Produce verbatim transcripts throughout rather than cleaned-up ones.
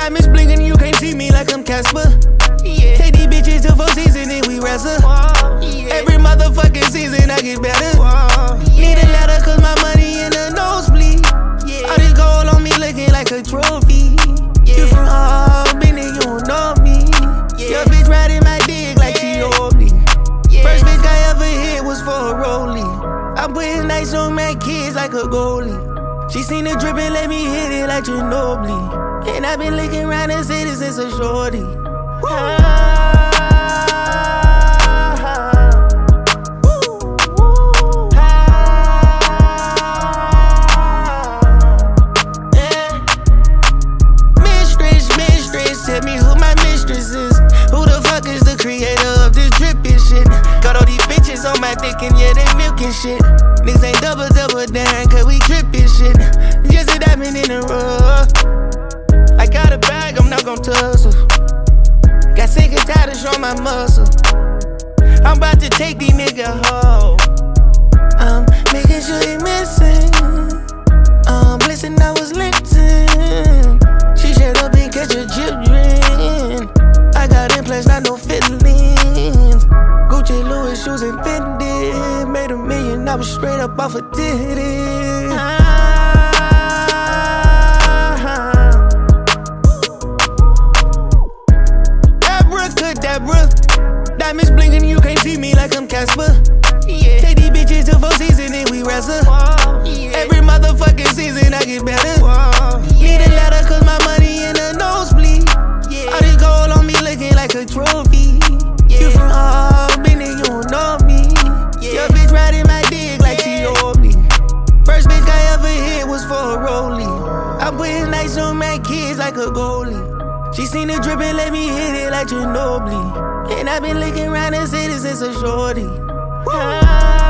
Diamonds blinking, you can't see me like I'm Casper. Yeah. Take these bitches to four seasons and we wrestle. Yeah. Every motherfucking season I get better. Yeah. Need a ladder cause my money in the nosebleed. Yeah. All this gold on me looking like a trophy. Yeah. You from Albany, you don't know me. Yeah. Your bitch riding my dick like she owed me. Yeah. First bitch I ever hit was for a rollie. I put his nights on my kids like a goalie. She seen the drip and let me hit it like Ginobili. And I been licking around the city since a shorty. Ah. Tell me who my mistress is. Who the fuck is the creator of this drippin' shit? Got all these bitches on my dick and yeah, they milkin' shit. Niggas ain't double double down cause we drippin' shit. Just a diamond in the rough. I got a bag, I'm not gon' tussle. Got sick and tired of showing my muscle. I'm about to take these niggas home. I'm making sure they missing. Um, listen, I was lifting. She shut up and catch her children. I got implants, not no feelings. Gucci, Louis, shoes, and Fendi. Made a million, I was straight up off a titty. Ah. Abracadabra. Diamonds blinking, you can't see me like I'm Casper. Yeah. Take these bitches to four seasons and we wrestle. Yeah. Every motherfucking season I get better. Yeah. Need a ladder cause my money in the nosebleed. Yeah. All this gold on me looking like a trophy. Yeah. You from Albany, you don't know me. Yeah. Your bitch riding my dick like she owed me. First bitch I ever hit was for a rollie. I put his nights on my kids like a goalie. She seen the drip and let me hit it like Ginobili. And I been licking around the city since a shorty. Ah.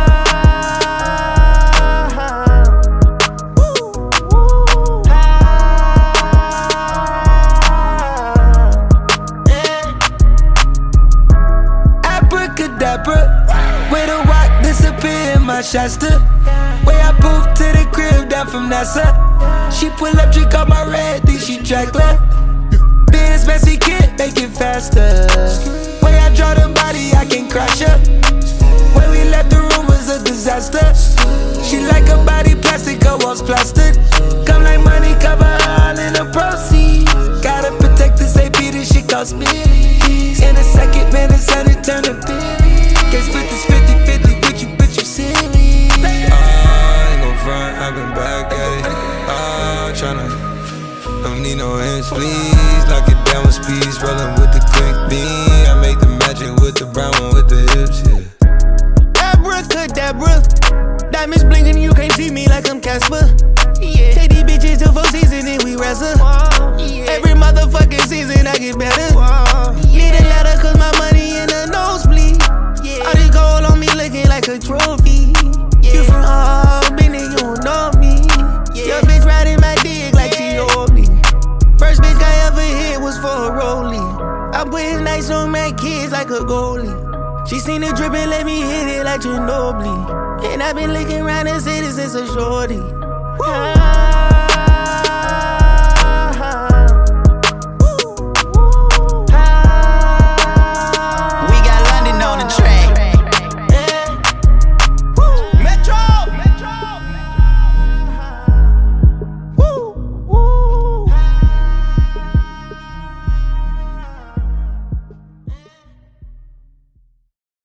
Way the rock disappear in my Shasta. Way I poof to the crib down from NASA. She pull up, drink up my red, think she track left. Benz messy kid, make it faster. Way I draw the body, I can crash her. When we left the room was a disaster. She like her body plastic, her walls plastered. Come like money, cover all in the proceeds. Gotta protect this A P, this shit cost me. In a second, man, it's time to turn to billy. Can't split this fifty fifty with you, bitch, you silly. I ain't gon' front, I've been back at it. Ah, tryna, don't need no hands, please. Lock it down with speeds, rollin' with the quick beam. I make the magic with the brown one with the hips, yeah. Abracadabra. Diamonds blinking, you can't see me like I'm Casper. Yeah. Take these bitches to four seasons and we wrestle. Yeah. Every motherfucking season I get better. Need a ladder cause my money in the nosebleed. Yeah. All this gold on me looking like a trophy. Yeah. You from Albany, you don't know me. Yeah. Your bitch riding my dick like she owed me. First bitch I ever hit was for a rollie. I put his nights on my kids like a goalie. She seen the drip and let me hit it like Ginobili. And I been licking around the city since a shorty. Ah.